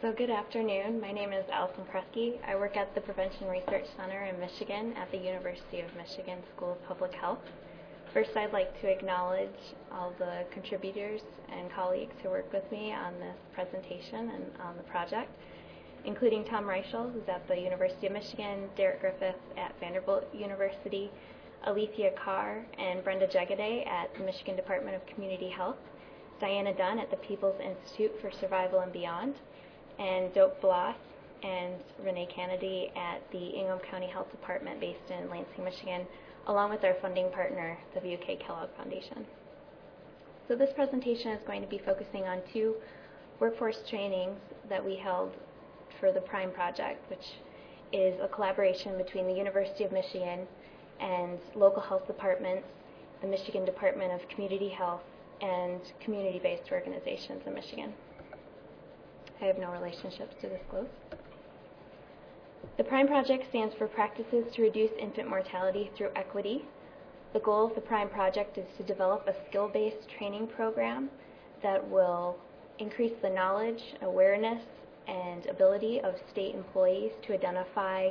So good afternoon. My name is Allison Kresge. I work at the Prevention Research Center in Michigan at the University of Michigan School of Public Health. First, I'd like to acknowledge all the contributors and colleagues who worked with me on this presentation and on the project, including Tom Reichel, who's at the University of Michigan, Derek Griffith at Vanderbilt University, Alethea Carr and Brenda Jegaday at the Michigan Department of Community Health, Diana Dunn at the People's Institute for Survival and Beyond, and Doak Bloss and Renee Kennedy at the Ingham County Health Department based in Lansing, Michigan, along with our funding partner, the WK Kellogg Foundation. So this presentation is going to be focusing on two workforce trainings that we held for the PRIME project, which is a collaboration between the University of Michigan and local health departments, the Michigan Department of Community Health, and community-based organizations in Michigan. I have no relationships to disclose. The PRIME project stands for Practices to Reduce Infant Mortality Through Equity. The goal of the PRIME project is to develop a skill-based training program that will increase the knowledge, awareness, and ability of state employees to identify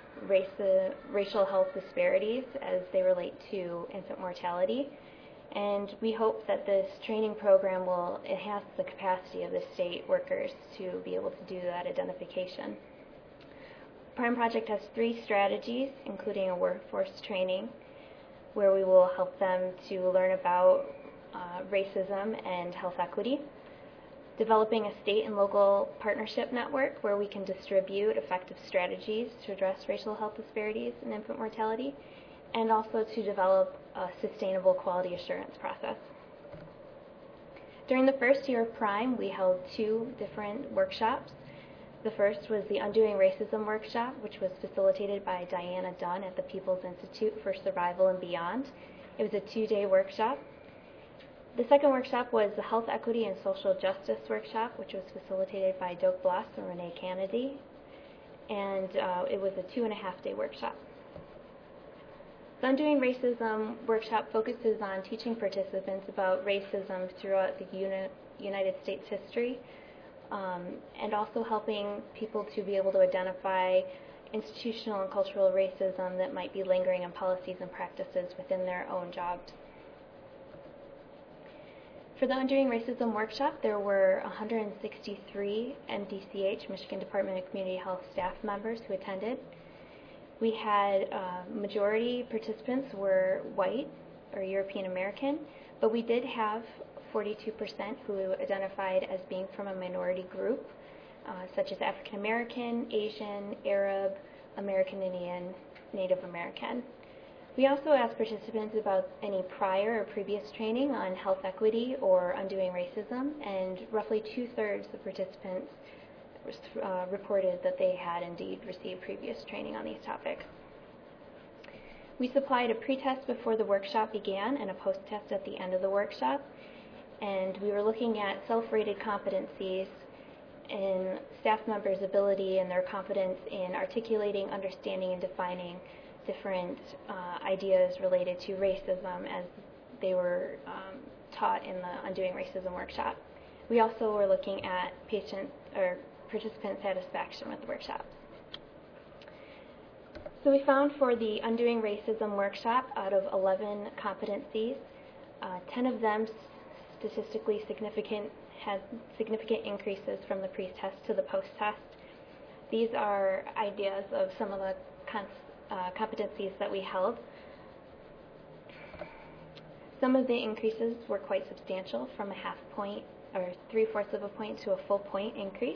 racial health disparities as they relate to infant mortality. And we hope that this training program will enhance the capacity of the state workers to be able to do that identification. PRIME project has 3 strategies, including a workforce training, where we will help them to learn about racism and health equity, developing a state and local partnership network where we can distribute effective strategies to address racial health disparities and infant mortality, and also to develop a sustainable quality assurance process. During the first year of PRIME, we held 2 different workshops. The first was the Undoing Racism workshop, which was facilitated by Diana Dunn at the People's Institute for Survival and Beyond. It was a 2-day workshop. The second workshop was the Health Equity and Social Justice workshop, which was facilitated by Doak Bloss and Renee Kennedy, and it was a 2.5-day workshop. The Undoing Racism workshop focuses on teaching participants about racism throughout the United States history, and also helping people to be able to identify institutional and cultural racism that might be lingering in policies and practices within their own jobs. For the Undoing Racism workshop, there were 163 MDCH, Michigan Department of Community Health staff members who attended. We had majority participants were white or European American, but we did have 42% who identified as being from a minority group, such as African American, Asian, Arab, American Indian, Native American. We also asked participants about any prior or previous training on health equity or undoing racism, and roughly 2/3 of participants reported that they had indeed received previous training on these topics. We supplied a pre-test before the workshop began and a post-test at the end of the workshop, and we were looking at self-rated competencies in staff members' ability and their confidence in articulating, understanding, and defining different ideas related to racism as they were taught in the Undoing Racism workshop. We also were looking at participant satisfaction with the workshops. So we found for the Undoing Racism workshop, out of 11 competencies, 10 of them statistically significant, had significant increases from the pre-test to the post-test. These are ideas of some of the competencies that we held. Some of the increases were quite substantial, from a 0.5 point or 3/4 of a point to a full point increase.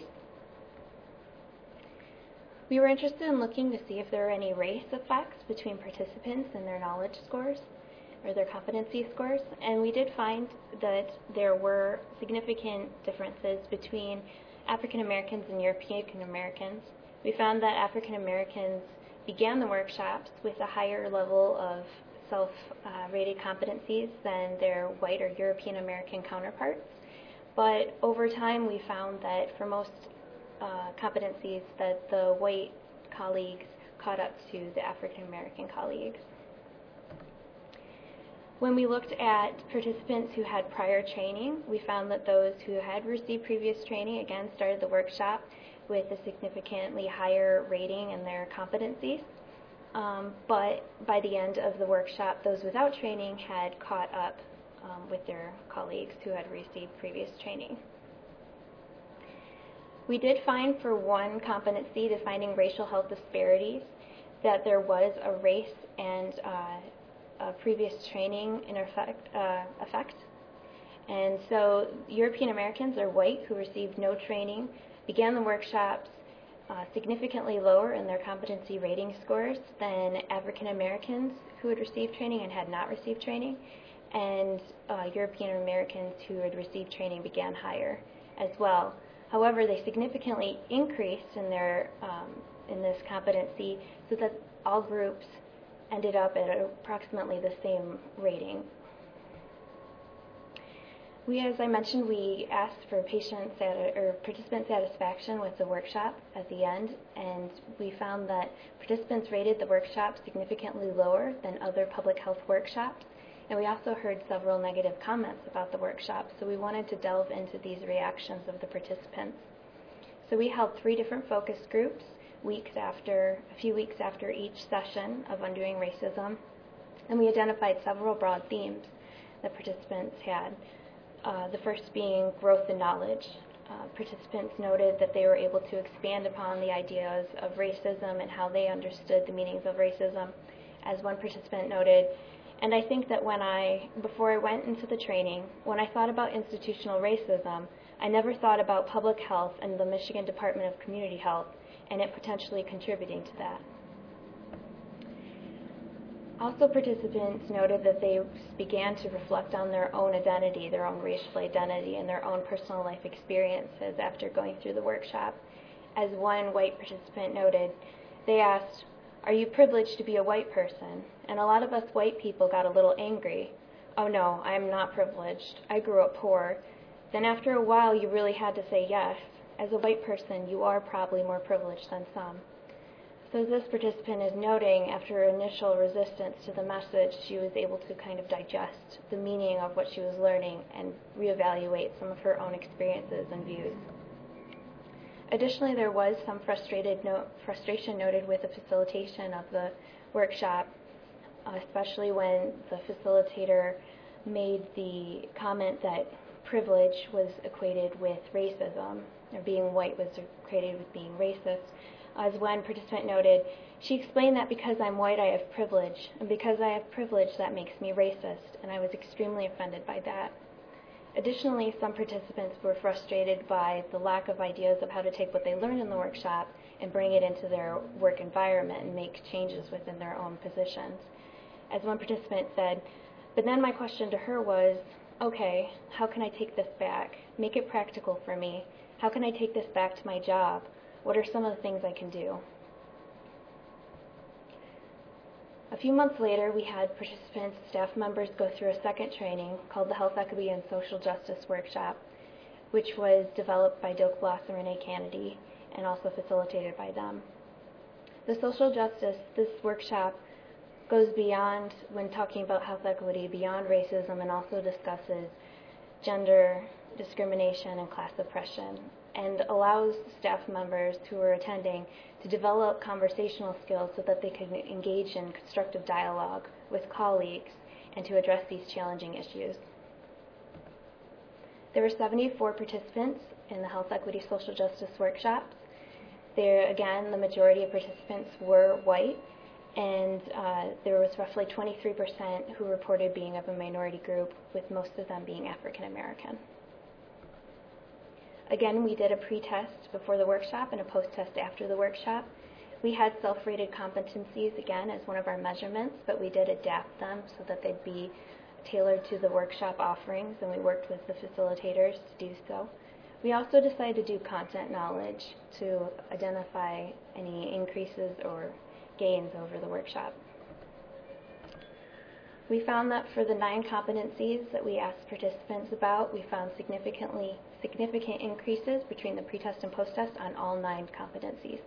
We were interested in looking to see if there were any race effects between participants and their knowledge scores or their competency scores, and we did find that there were significant differences between African Americans and European Americans. We found that African Americans began the workshops with a higher level of self-rated competencies than their white or European American counterparts, but over time we found that for most competencies that the white colleagues caught up to the African American colleagues. When we looked at participants who had prior training, we found that those who had received previous training, again, started the workshop with a significantly higher rating in their competencies. But by the end of the workshop, those without training had caught up with their colleagues who had received previous training. We did find for one competency, defining racial health disparities, that there was a race and a previous training in effect. And so European Americans, or white, who received no training, began the workshops significantly lower in their competency rating scores than African Americans who had received training and had not received training, and European Americans who had received training began higher as well. However, they significantly increased in their in this competency, so that all groups ended up at approximately the same rating. As I mentioned, we asked for participant satisfaction with the workshop at the end, and we found that participants rated the workshop significantly lower than other public health workshops, and we also heard several negative comments about the workshop, so we wanted to delve into these reactions of the participants. So we held 3 different focus groups a few weeks after each session of Undoing Racism, and we identified several broad themes that participants had. The first being growth in knowledge. Participants noted that they were able to expand upon the ideas of racism and how they understood the meanings of racism. As one participant noted, and I think that before I went into the training, when I thought about institutional racism, I never thought about public health and the Michigan Department of Community Health and it potentially contributing to that. Also, participants noted that they began to reflect on their own identity, their own racial identity, and their own personal life experiences after going through the workshop. As one white participant noted, they asked, "Are you privileged to be a white person?" And a lot of us white people got a little angry. "Oh no, I'm not privileged. I grew up poor." Then after a while, you really had to say yes. As a white person, you are probably more privileged than some. So as this participant is noting, after initial resistance to the message, she was able to kind of digest the meaning of what she was learning and reevaluate some of her own experiences and views. Additionally, there was some frustration noted with the facilitation of the workshop, especially when the facilitator made the comment that privilege was equated with racism, or being white was equated with being racist. As one participant noted, she explained that because I'm white, I have privilege, and because I have privilege, that makes me racist, and I was extremely offended by that. Additionally, some participants were frustrated by the lack of ideas of how to take what they learned in the workshop and bring it into their work environment and make changes within their own positions. As one participant said, but then my question to her was, okay, how can I take this back? Make it practical for me. How can I take this back to my job? What are some of the things I can do? A few months later, we had participants, staff members, go through a second training called the Health Equity and Social Justice Workshop, which was developed by Doak Bloss and Renee Kennedy and also facilitated by them. The social justice, this workshop goes beyond, when talking about health equity, beyond racism, and also discusses gender discrimination and class oppression, and allows staff members who are attending to develop conversational skills so that they can engage in constructive dialogue with colleagues and to address these challenging issues. There were 74 participants in the Health Equity Social Justice workshops. There, again, the majority of participants were white, and there was roughly 23% who reported being of a minority group, with most of them being African American. Again, we did a pre-test before the workshop and a post-test after the workshop. We had self-rated competencies, again, as one of our measurements, but we did adapt them so that they'd be tailored to the workshop offerings, and we worked with the facilitators to do so. We also decided to do content knowledge to identify any increases or gains over the workshop. We found that for the 9 competencies that we asked participants about, we found significant increases between the pre-test and post-test on all 9 competencies.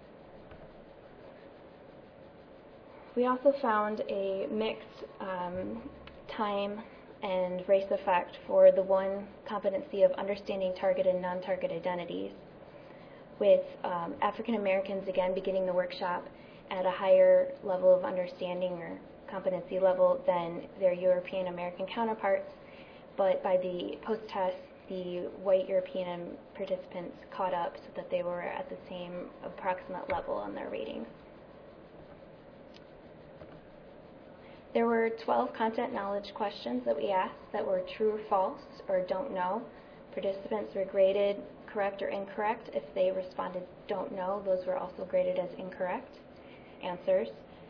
We also found a mixed time and race effect for the one competency of understanding target and non-target identities, with African Americans again beginning the workshop at a higher level of understanding or competency level than their European American counterparts, but by the post-test, the white European participants caught up so that they were at the same approximate level on their ratings. There were 12 content knowledge questions that we asked that were true or false or don't know. Participants were graded correct or incorrect. If they responded don't know, those were also graded as incorrect answers.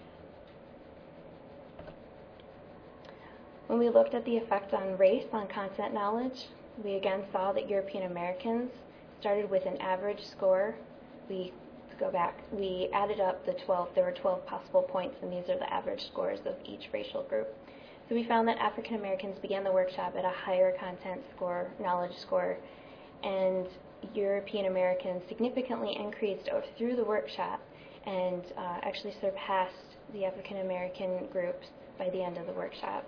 When we looked at the effect on race on content knowledge, we again saw that European Americans started with an average score. We added up the 12. There were 12 possible points, and these are the average scores of each racial group. So we found that African Americans began the workshop at a higher content score, knowledge score, and European Americans significantly increased through the workshop and actually surpassed the African American groups by the end of the workshop.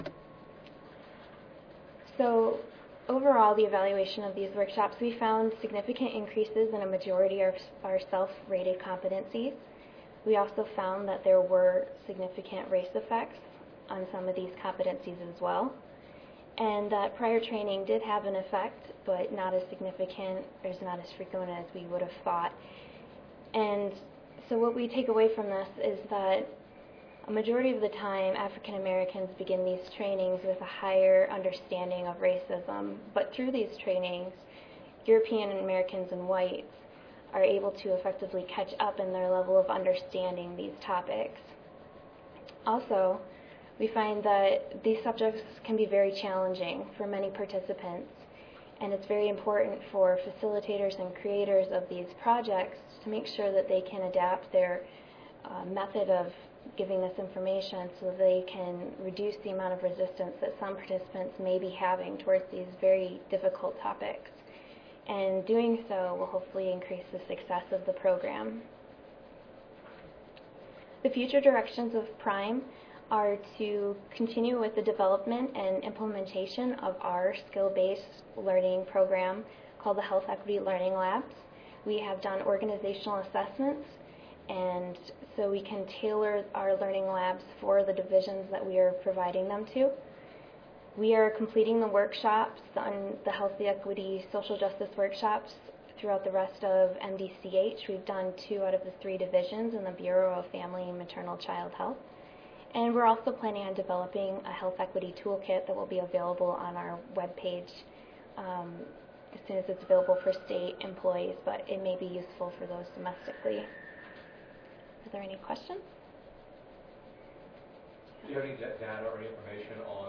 So overall, the evaluation of these workshops, we found significant increases in a majority of our self-rated competencies. We also found that there were significant race effects on some of these competencies as well, and that prior training did have an effect, but not as significant or not as frequent as we would have thought. And so what we take away from this is that a majority of the time, African Americans begin these trainings with a higher understanding of racism, but through these trainings, European Americans and whites are able to effectively catch up in their level of understanding these topics. Also, we find that these subjects can be very challenging for many participants, and it's very important for facilitators and creators of these projects to make sure that they can adapt their method of giving this information so they can reduce the amount of resistance that some participants may be having towards these very difficult topics. And doing so will hopefully increase the success of the program. The future directions of PRIME are to continue with the development and implementation of our skill-based learning program called the Health Equity Learning Labs. We have done organizational assessments, and so we can tailor our learning labs for the divisions that we are providing them to. We are completing the workshops on the Health Equity Social Justice workshops throughout the rest of MDCH. We've done 2 out of the 3 divisions in the Bureau of Family and Maternal Child Health. And we're also planning on developing a health equity toolkit that will be available on our webpage as soon as it's available for state employees, but it may be useful for those domestically. Are there any questions? Do you have any data or any information on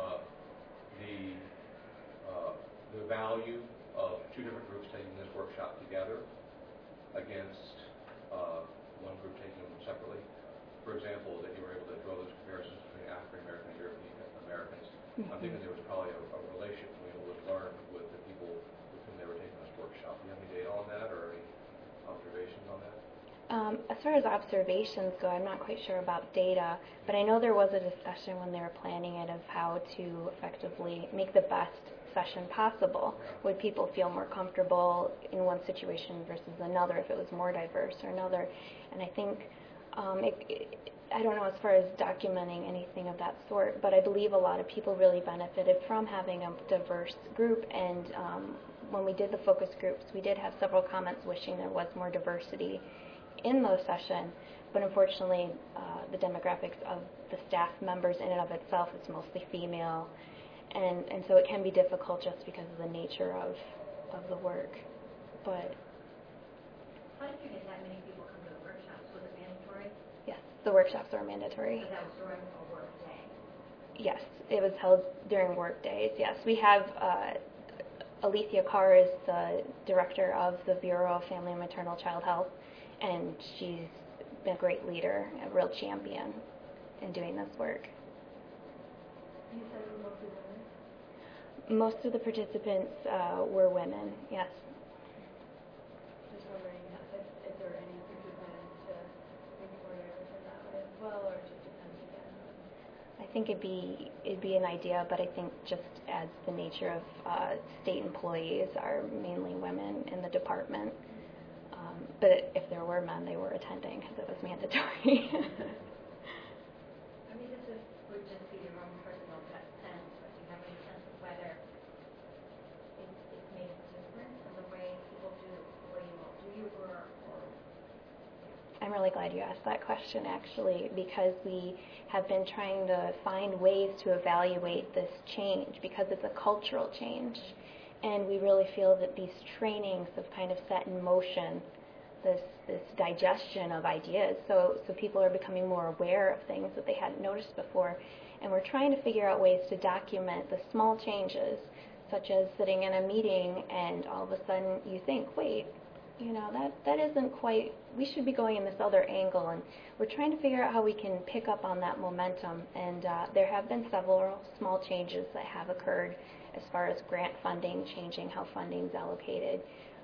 the value of 2 different groups taking this workshop together against one group taking them separately? For example, that you were able to draw those comparisons between African American and European Americans. Mm-hmm. I'm thinking there was probably a relationship between what was learned with the people with whom they were taking this workshop. Do you have any data on that or any observations on that? As far as observations go, I'm not quite sure about data, but I know there was a discussion when they were planning it of how to effectively make the best session possible. Would people feel more comfortable in one situation versus another if it was more diverse or another? And I think, I don't know as far as documenting anything of that sort, but I believe a lot of people really benefited from having a diverse group, and when we did the focus groups, we did have several comments wishing there was more diversity in those sessions, but unfortunately the demographics of the staff members in and of itself is mostly female, and so it can be difficult just because of the nature of the work. But how did you get that many people come to the workshops? Was it mandatory? Yes, the workshops are mandatory. So that was during a work day? Yes, it was held during work days. Yes, we have Alicia Carr is the director of the Bureau of Family and Maternal Child Health, and she's been a great leader, a real champion in doing this work. You said it was mostly women? Most of the participants were women, yes. Just wondering if there are any future plans to make it more diverse in that way as well, or it just depends again? I think it'd be an idea, but I think just as the nature of state employees are mainly women in the department. But if there were men, they were attending because it was mandatory. I mean, this would just be your own personal gut sense, but do you have any sense of whether it's made a difference in the way people do what you all do, or I'm really glad you asked that question, actually, because we have been trying to find ways to evaluate this change because it's a cultural change. And we really feel that these trainings have kind of set in motion this digestion of ideas. So people are becoming more aware of things that they hadn't noticed before. And we're trying to figure out ways to document the small changes, such as sitting in a meeting and all of a sudden you think, wait, that isn't quite, we should be going in this other angle. And we're trying to figure out how we can pick up on that momentum. And there have been several small changes that have occurred as far as grant funding, changing how funding is allocated.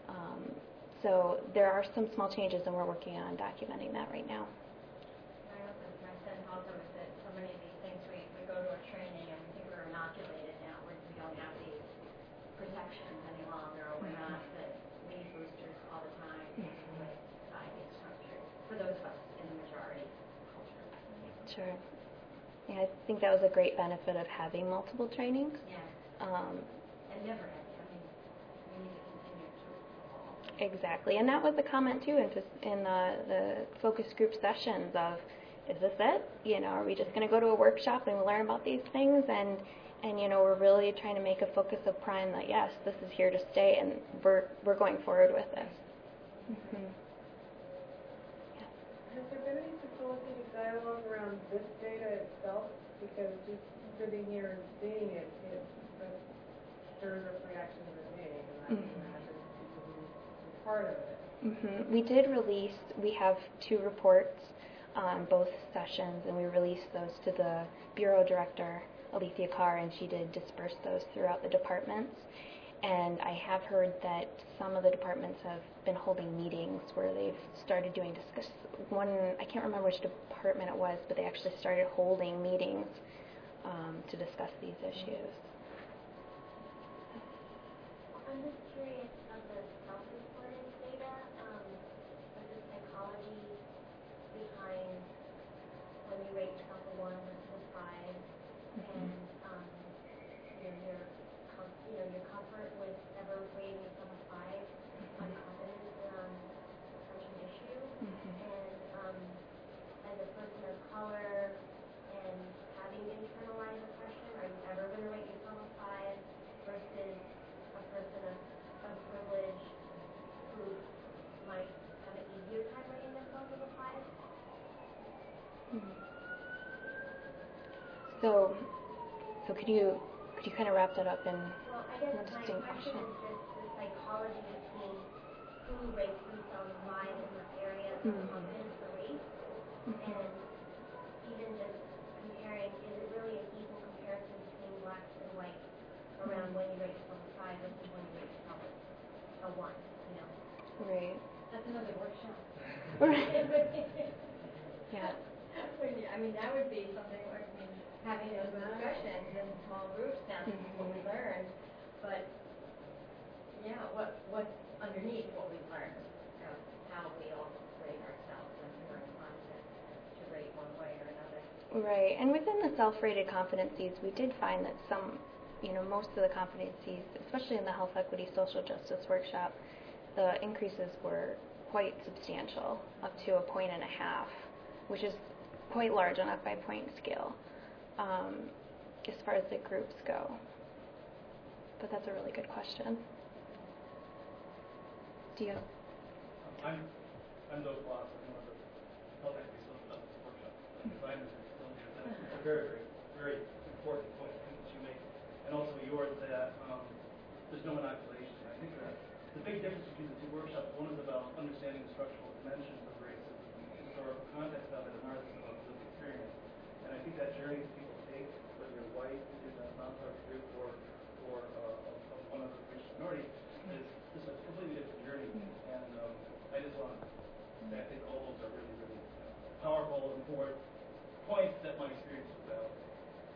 So there are some small changes, and we're working on documenting that right now. my sense also is that so many of these things we go to a training and we think we're inoculated now, we don't have these perceptions any longer, or we're not the lead boosters all the time, the way society is structured, for those of us in the majority culture. Sure. Yeah, I think that was a great benefit of having multiple trainings. Yeah. And never ending. I mean, we need to continue to evolve. Exactly, and that was a comment too in the focus group sessions of, is this it? Are we just going to go to a workshop and learn about these things? And we're really trying to make a focus of Prime that yes, this is here to stay, and we're going forward with this. Mm-hmm. Yeah. Has there been any facilitated dialogue around this data itself? Because just sitting here and seeing it stirs up reactions in me, and I can imagine people who are part of it. Mm-hmm. We have 2 reports on both sessions, and we released those to the Bureau Director, Alethea Carr, and she did disperse those throughout the departments. And I have heard that some of the departments have been holding meetings where they've started doing I can't remember which department it was, but they actually started holding meetings to discuss these issues. I'm just curious of the self-reported data, of the psychology behind when you rate yourself a 1 versus a 5, and your comfort with ever rating yourself a 5 on confidence such an issue, and as a person of color and having internalized oppression, are you ever going to rate yourself a 5 versus a person of privilege who might have an easier time rating themselves as a 5? So could you kind of wrap that up in Well, I guess one my distinct question question? is just the psychology between who rates themselves 5 in this area of confidence or race, and even just comparing, is it really an equal comparison between blacks and whites around when you rate yourself a 5 versus when you rate yourself a 1, Right. That's another workshop. Yeah. I mean, that would be something like, having those discussions in small groups now, what we learned, but, yeah, what's underneath what we've learned, how we all rate ourselves, and we're inclined to rate one way or another. Right, and within the self-rated competencies, we did find that most of the competencies, especially in the health equity social justice workshop, the increases were quite substantial, up to 1.5 points, which is quite large on a 5-point scale, as far as the groups go. But that's a really good question. Do you? I'm Doug Bloss. I'm one of the health equity social justice workshop designers and facilitators. That's a very, very, very important point that you make, and also yours that there's no inoculation. I think that the big difference between the 2 workshops, one is about understanding the structural dimensions of racism, the historical context of it, and ours is about lived experience. And I think that journey that people take, whether you're white in a non-target group or of one of the racial minority, is just a completely different journey. And I just want to say I think all those are really, really powerful and important points that my experience was valid.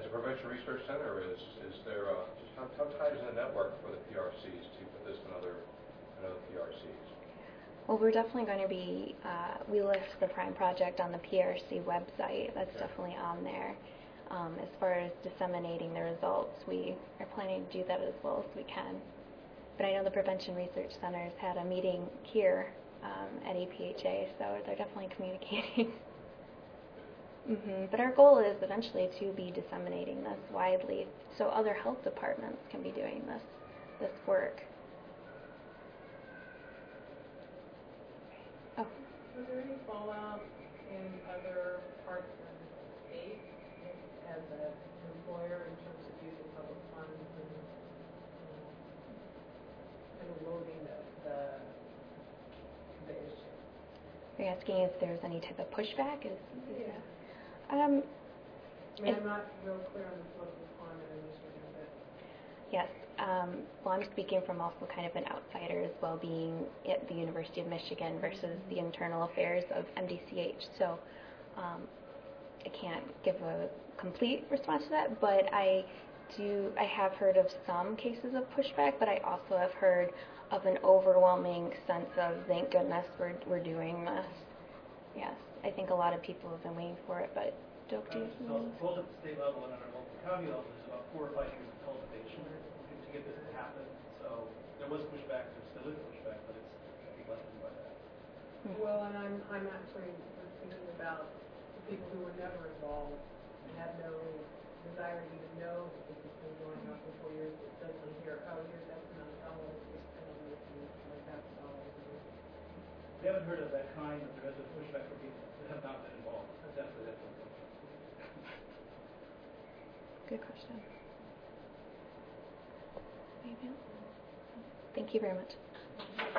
the Prevention Research Center, is there just how tight is the network for the PRCs to put this in other PRCs? Well, we're definitely going to be, we list the Prime project on the PRC website. That's definitely on there. As far as disseminating the results, we are planning to do that as well as we can. But I know the Prevention Research Center has had a meeting here at APHA, so they're definitely communicating. But our goal is eventually to be disseminating this widely so other health departments can be doing this work. Oh. Was there any fallout in other parts of the state as an employer in terms of using public funds and kind of loading the issue? Are you asking if there's any type of pushback? Yeah. I I'm not real clear on the political climate in Michigan, but Yes. Well, I'm speaking from also kind of an outsider as well, being at the University of Michigan versus the internal affairs of MDCH. So I can't give a complete response to that, but I have heard of some cases of pushback, but I also have heard of an overwhelming sense of thank goodness we're doing this. Yes, I think a lot of people have been waiting for it, but Doak, do you So both at the state level and at our local county level, there's about 4 or 5 years of cultivation to get this to happen. So there was pushback, there still is pushback, but it's I think lessened by that. well, and I'm actually thinking about the people who were never involved and had no desire to even know that this has been going on for 4 years. It doesn't hear, oh, here's X amount of dollars, we're spending this and like that dollars. We haven't heard of that kind, but there has been pushback from people that have not been involved. Definitely. Good question. Anything else? Thank you very much.